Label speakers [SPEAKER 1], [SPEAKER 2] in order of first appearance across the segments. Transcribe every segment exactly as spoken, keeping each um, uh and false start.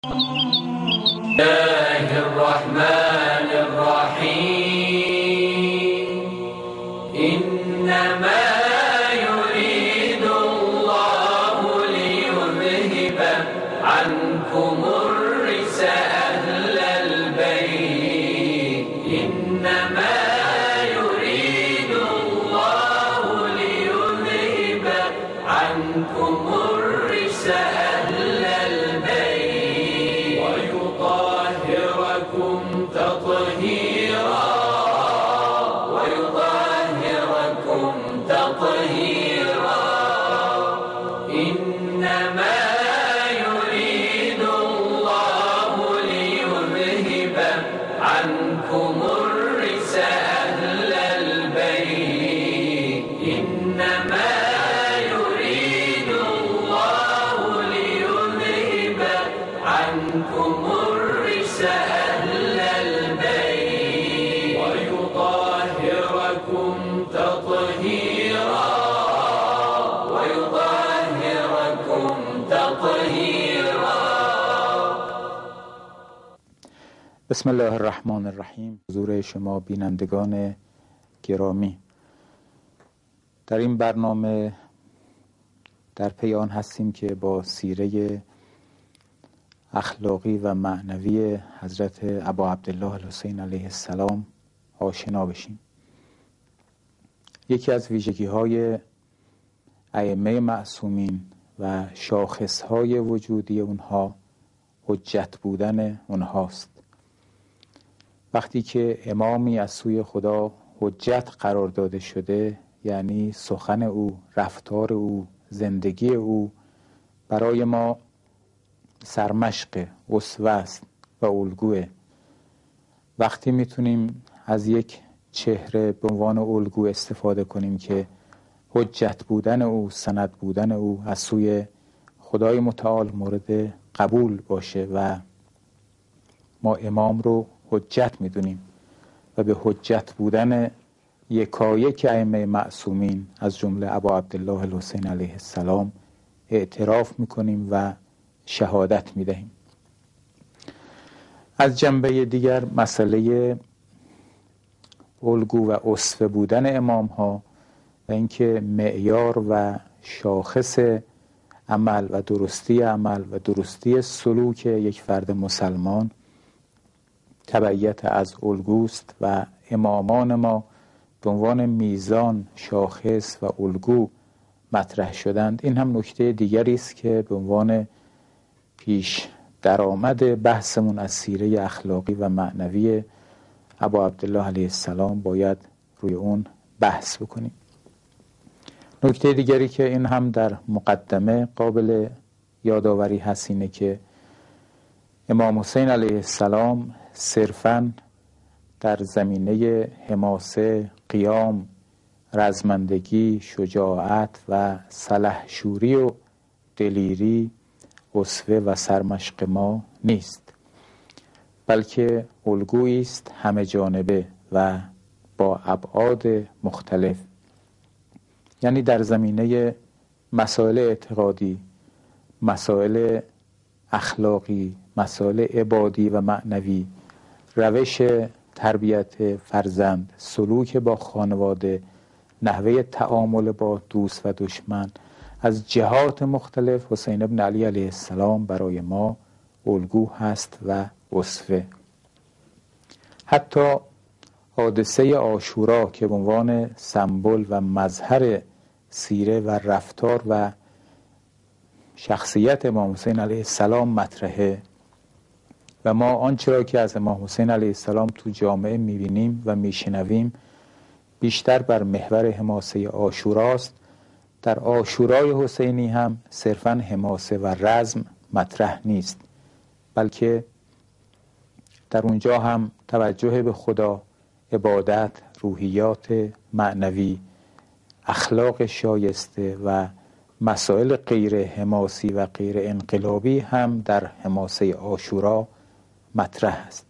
[SPEAKER 1] الله الرحمن الرحيم إنما يريد الله ليذهب عنكم الرجس أهل البيت إنما يريد الله ليذهب عنكم الرجس أهل البيت ويطهركم تطهيرا ويطهركم تطهيرا إنما يريد الله ليذهب عنكم الرجس أهل البيت إنما يريد الله ليذهب عنكم الرجس أهل البيت ويطهركم تطهيرا ويطهركم تطهيرا.
[SPEAKER 2] بسم الله الرحمن الرحیم. حضور شما بینندگان گرامی، در این برنامه در پی آن هستیم که با سیره اخلاقی و معنوی حضرت ابا عبدالله الحسین علیه السلام آشنا بشیم. یکی از ویژگی‌های ائمه معصومین و شاخص‌های وجودی اونها حجت بودن اونهاست. وقتی که امامی از سوی خدا حجت قرار داده شده، یعنی سخن او، رفتار او، زندگی او برای ما سرمشق، اسوه است و الگوه. وقتی میتونیم از یک چهره به عنوان الگو استفاده کنیم که حجت بودن او، سند بودن او از سوی خدای متعال مورد قبول باشه و ما امام رو حجت میدونیم و به حجت بودن یکایک ائمه معصومین از جمله ابا عبدالله الحسین علیه السلام اعتراف میکنیم و شهادت میدهیم. از جنبه دیگر مسئله الگو و اسوه بودن امام ها و اینکه معیار و شاخص عمل و درستی عمل و درستی سلوک یک فرد مسلمان تبعیت از الگوست و امامان ما به عنوان میزان، شاخص و الگو مطرح شدند. این هم نکته دیگری است که به عنوان پیش درآمد بحثمون از سیره اخلاقی و معنوی ابا عبدالله علیه السلام باید روی اون بحث بکنیم. نکته دیگری که این هم در مقدمه قابل یادآوری هست اینه که امام حسین علیه السلام صرفاً در زمینه حماسه، قیام، رزمندگی، شجاعت و سلحشوری و دلیری اسوه و سرمشق ما نیست، بلکه الگویی است همه جانبه و با ابعاد مختلف. یعنی در زمینه مسائل اعتقادی، مسائل اخلاقی، مسائل عبادی و معنوی، روش تربیت فرزند، سلوک با خانواده، نحوه تعامل با دوست و دشمن، از جهات مختلف حسین ابن علی علیه السلام برای ما الگو هست و اسوه. حتی حادثه عاشورا که به عنوان سمبل و مظهر سیره و رفتار و شخصیت امام حسین علیه السلام مطرحه و ما آنچه را که از امام حسین علیه السلام تو جامعه میبینیم و میشنویم بیشتر بر محور حماسه عاشوراست. در عاشورای حسینی هم صرفاً حماسه و رزم مطرح نیست، بلکه در اونجا هم توجه به خدا، عبادت، روحیات معنوی، اخلاق شایسته و مسائل غیر حماسی و غیر انقلابی هم در حماسه عاشورا مطرح است.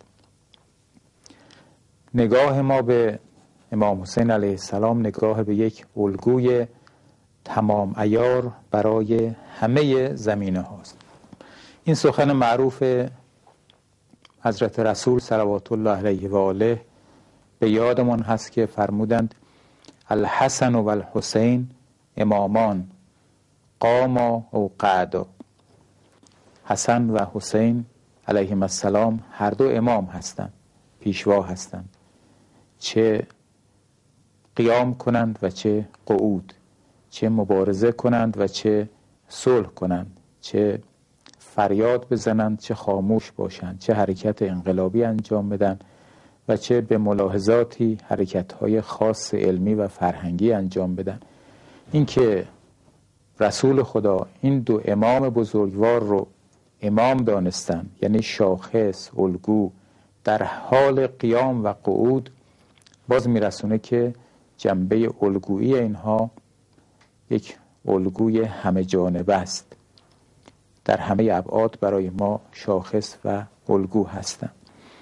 [SPEAKER 2] نگاه ما به امام حسین علیه السلام نگاه به یک الگوی تمام عیار برای همه زمینه هاست این سخن معروف حضرت رسول صلوات الله علیه و آله به یادمان هست که فرمودند الحسن و الحسین امامان قاما او قعدا. حسن و حسین علیهم السلام هر دو امام هستند، پیشوا هستند، چه قیام کنند و چه قعود، چه مبارزه کنند و چه صلح کنند، چه فریاد بزنند چه خاموش باشند، چه حرکت انقلابی انجام بدن و چه به ملاحظاتی حرکت‌های خاص علمی و فرهنگی انجام بدن. این که رسول خدا این دو امام بزرگوار رو امام دانستن، یعنی شاخص، الگو در حال قیام و قعود، باز میرسونه که جنبه الگویی اینها یک الگوی همه جانبه است، در همه ابعاد برای ما شاخص و الگو هستند.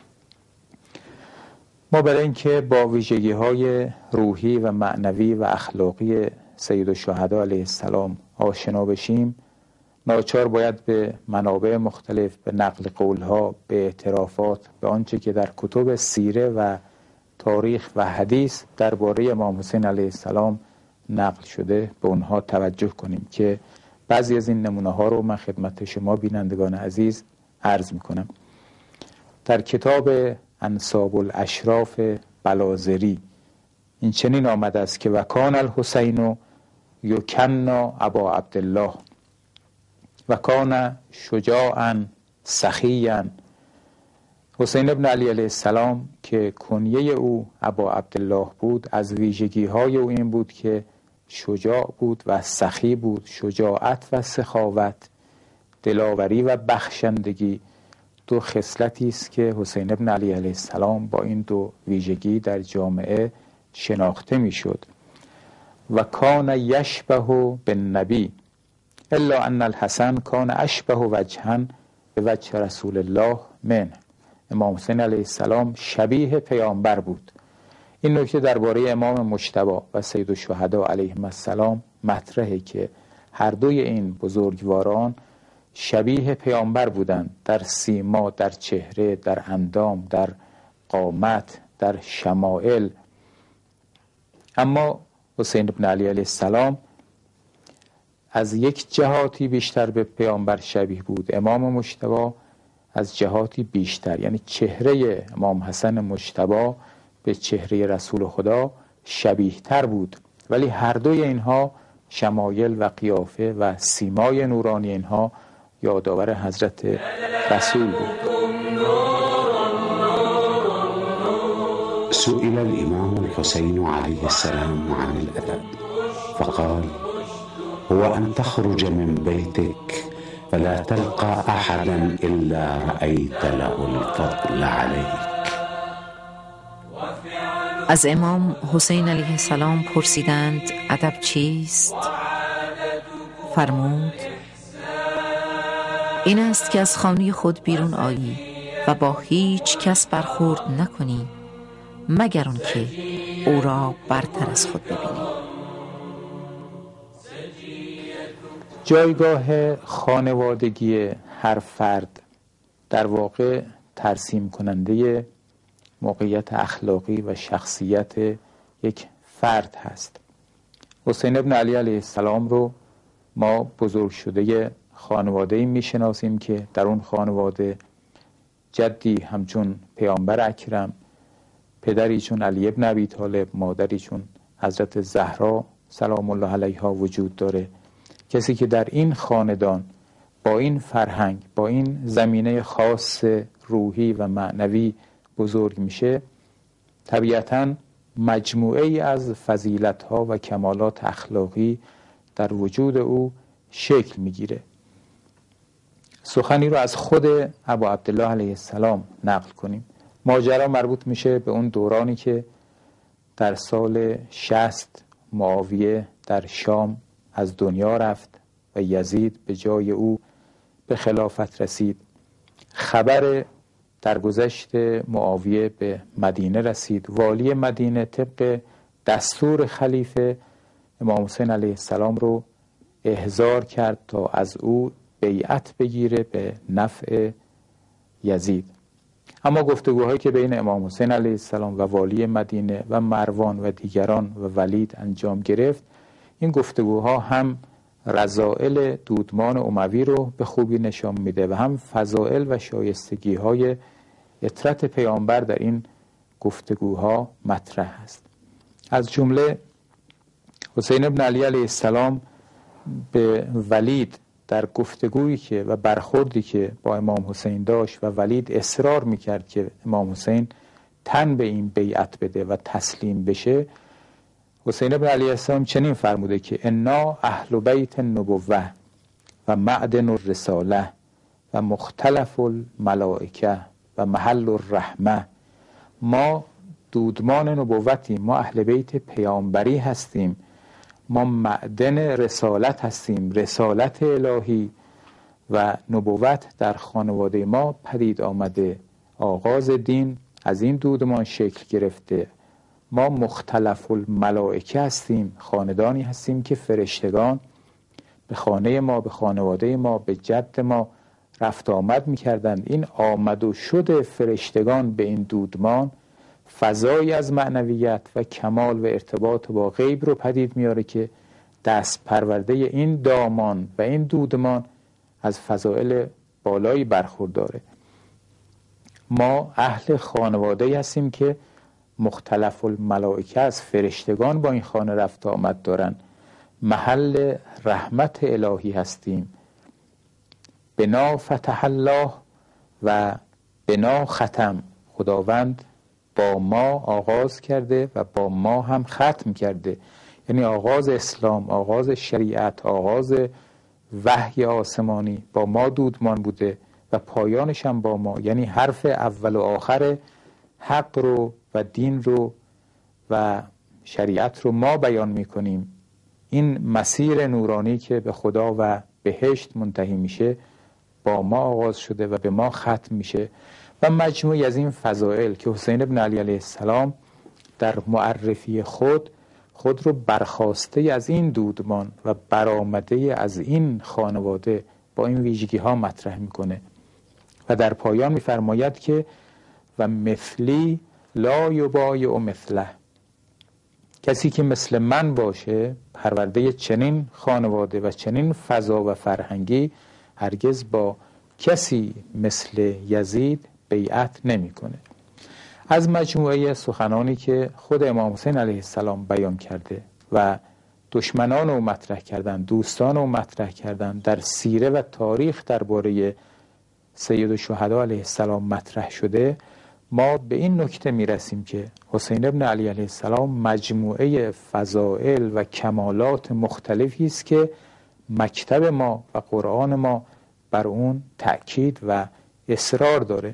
[SPEAKER 2] ما برای اینکه با ویژگی های روحی و معنوی و اخلاقی سید الشهدا علیه السلام آشنا بشیم، ناچار باید به منابع مختلف، به نقل قولها، به اعترافات، به آنچه که در کتب سیره و تاریخ و حدیث درباره امام حسین علیه السلام نقل شده به اونها توجه کنیم که بعضی از این نمونه ها رو من خدمت شما بینندگان عزیز عرض میکنم. در کتاب انساب الاشراف بلازری این چنین آمده است که وکان الحسین یکنا ابا عبدالله وکان شجاعا سخیا. حسین ابن علی علیه السلام که کنیه او ابا عبدالله بود، از ویژگی های او این بود که شجاع بود و سخی بود. شجاعت و سخاوت، دلاوری و بخشندگی دو خصلتی است که حسین ابن علی علیه السلام با این دو ویژگی در جامعه شناخته میشد. و کان یشبه بالنبی الا ان الحسن کان اشبه وجها به وجه رسول الله منه. امام حسین علیه السلام شبیه پیامبر بود. این نکته درباره امام مجتبی و سید الشهدا علیهم السلام مطرحه که هر دوی این بزرگواران شبیه پیامبر بودند، در سیما، در چهره، در اندام، در قامت، در شمائل. اما حسین ابن علی علیه السلام از یک جهاتی بیشتر به پیامبر شبیه بود، امام مجتبی از جهاتی بیشتر، یعنی چهره امام حسن مجتبی به چهره رسول خدا شبیه تر بود، ولی هر دوی اینها شمایل و قیافه و سیمای نورانی اینها یادآور حضرت رسول بود.
[SPEAKER 3] سئل الإمام الحسين عليه السلام عن الأدب فقال هو أن تخرج من بيتك فلا تلقى أحدا إلا رأيت له الفضل عليك.
[SPEAKER 4] از امام حسین علیه السلام پرسیدند ادب چیست؟ فرمود این است که از خانه خود بیرون آیی و با هیچ کس برخورد نکنی مگر اون که او را برتر از خود ببینی.
[SPEAKER 2] جایگاه خانوادگی هر فرد در واقع ترسیم کننده موقعیت اخلاقی و شخصیت یک فرد هست. حسین ابن علی علیه السلام رو ما بزرگ شده خانواده‌ای میشناسیم که در اون خانواده جدی همچون پیامبر اکرم، پدری چون علی ابن ابی طالب، مادری چون حضرت زهرا سلام الله علیها وجود داره. کسی که در این خاندان با این فرهنگ، با این زمینه خاص روحی و معنوی بزرگ میشه، طبیعتاً مجموعه ای از فضیلت‌ها و کمالات اخلاقی در وجود او شکل میگیره. سخنی رو از خود ابا عبدالله علیه السلام نقل کنیم. ماجرا مربوط میشه به اون دورانی که در سال شصت معاویه در شام از دنیا رفت و یزید به جای او به خلافت رسید. خبر درگذشت معاویه به مدینه رسید. والی مدینه طبق دستور خلیفه امام حسین علیه السلام رو احضار کرد تا از او بیعت بگیره به نفع یزید. اما گفتگوهایی که بین امام حسین علیه السلام و والی مدینه و مروان و دیگران و ولید انجام گرفت، این گفتگوها هم رذائل دودمان اموی رو به خوبی نشان میده و هم فضائل و شایستگی های اطرت پیامبر در این گفتگوها مطرح است. از جمله حسین ابن علی علیه السلام به ولید در گفتگویی که و برخوردی که با امام حسین داشت و ولید اصرار میکرد که امام حسین تن به این بیعت بده و تسلیم بشه، حسین ابن علی السلام چنین فرموده که انا اهل بیت النبوه و معدن الرساله و مختلف الملائکه و محل الرحمه. ما دودمان نبوتیم، ما اهل بیت پیامبری هستیم، ما معدن رسالت هستیم، رسالت الهی و نبوت در خانواده ما پدید آمده، آغاز دین از این دودمان شکل گرفته. ما مختلف الملائکه هستیم، خاندانی هستیم که فرشتگان به خانه ما، به خانواده ما، به جد ما رفت آمد می‌کردند. این آمد و شد فرشتگان به این دودمان فضایی از معنویت و کمال و ارتباط با غیب رو پدید میاره که دست پرورده این دامان و این دودمان از فضائل بالایی برخورداره. ما اهل خانواده هستیم که مختلف الملائکه از فرشتگان با این خانه رفت آمد دارن، محل رحمت الهی هستیم. بنا فتح الله و بنا ختم، خداوند با ما آغاز کرده و با ما هم ختم کرده، یعنی آغاز اسلام، آغاز شریعت، آغاز وحی آسمانی با ما دودمان بوده و پایانش هم با ما، یعنی حرف اول و آخر حق رو و دین رو و شریعت رو ما بیان میکنیم. این مسیر نورانی که به خدا و بهشت منتهی میشه با ما آغاز شده و به ما ختم میشه و مجموعی از این فضائل که حسین ابن علی علیه السلام در معرفی خود خود رو برخواسته از این دودمان و برآمده از این خانواده با این ویژگی ها مطرح میکنه و در پایان میفرماید که و مثلی لا یبایع مثله، کسی که مثل من باشه پرورده چنین خانواده و چنین فضا و فرهنگی هرگز با کسی مثل یزید بیعت نمیکنه. از مجموعه سخنانی که خود امام حسین علیه السلام بیان کرده و دشمنان او مطرح کردن، دوستان او مطرح کردن، در سیره و تاریخ درباره سید الشهدا علیه السلام مطرح شده، ما به این نکته میرسیم که حسین ابن علی علیه السلام مجموعه فضائل و کمالات مختلفی است که مکتب ما و قرآن ما بر اون تأکید و اصرار داره.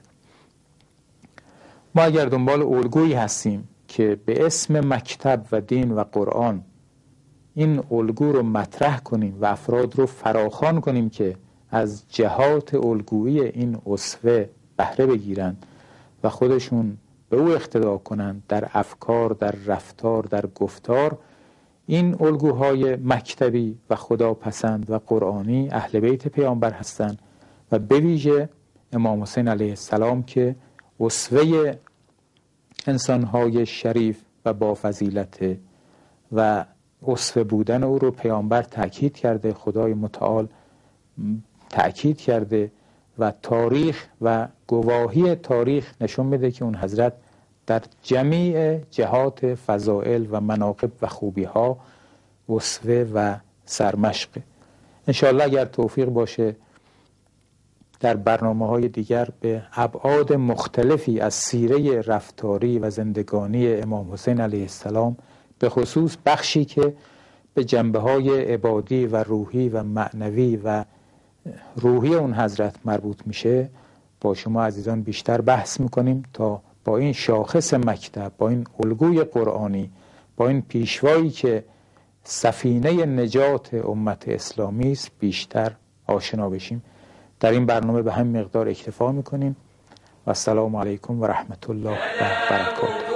[SPEAKER 2] ما اگر دنبال الگویی هستیم که به اسم مکتب و دین و قرآن این الگو رو مطرح کنیم و افراد رو فراخوان کنیم که از جهات الگویی این اسوه بهره بگیرن و خودشون به او اقتدا کنن در افکار، در رفتار، در گفتار، این الگوهای مکتبی و خداپسند و قرآنی اهل بیت پیامبر هستند و به ویژه امام حسین علیه السلام که اسوه انسانهای شریف و با فضیلت و اسوه بودن او رو پیامبر تأکید کرده، خدای متعال تأکید کرده و تاریخ و گواهی تاریخ نشون میده که اون حضرت در جمیع جهات فضائل و مناقب و خوبی ها اسوه و سرمشقه. انشاءالله اگر توفیق باشه در برنامه های دیگر به ابعاد مختلفی از سیره رفتاری و زندگانی امام حسین علیه السلام، به خصوص بخشی که به جنبه های عبادی و روحی و معنوی و روحی اون حضرت مربوط میشه، با شما عزیزان بیشتر بحث میکنیم تا با این شاخص مکتب، با این الگوی قرآنی، با این پیشوایی که سفینه نجات امت اسلامی است بیشتر آشنا بشیم. در این برنامه به هم مقدار اکتفا میکنیم و السلام علیکم و رحمت الله و برکاته.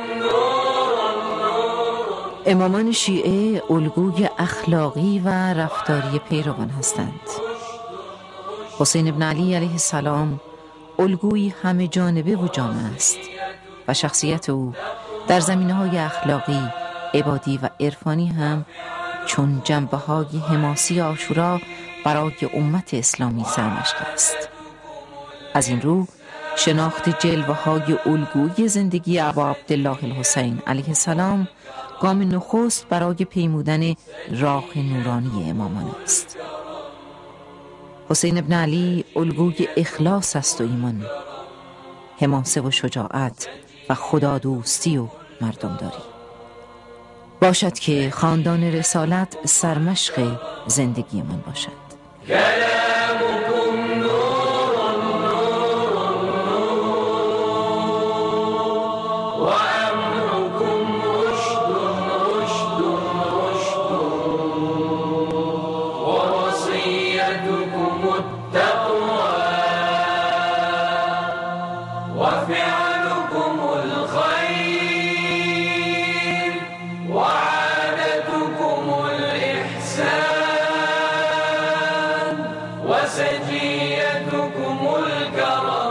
[SPEAKER 4] امامان شیعه الگوی اخلاقی و رفتاری پیروان هستند. حسین ابن علی علیه السلام الگویی همه جانبه و جامع است و شخصیت او در زمینه‌های اخلاقی، عبادی و عرفانی هم چون جنبه‌های حماسی عاشورا برای امت اسلامی سرمشق است. از این رو شناخت جلوه‌های الگویی زندگی ابا عبدالله الحسین علیه السلام گام نخست برای پیمودن راه نورانی امامان است. حسین ابن علی الگوی اخلاص است و ایمان، حماسه و شجاعت و خدادوستی و مردمداری. باشد که خاندان رسالت سرمشق زندگی من باشد.
[SPEAKER 1] كلامكم نور نور نور وأمركم رشد رشد رشد ووصيتكم التقوى وفعلكم الخير وعادتكم الإحسان وسجيتكم الكرم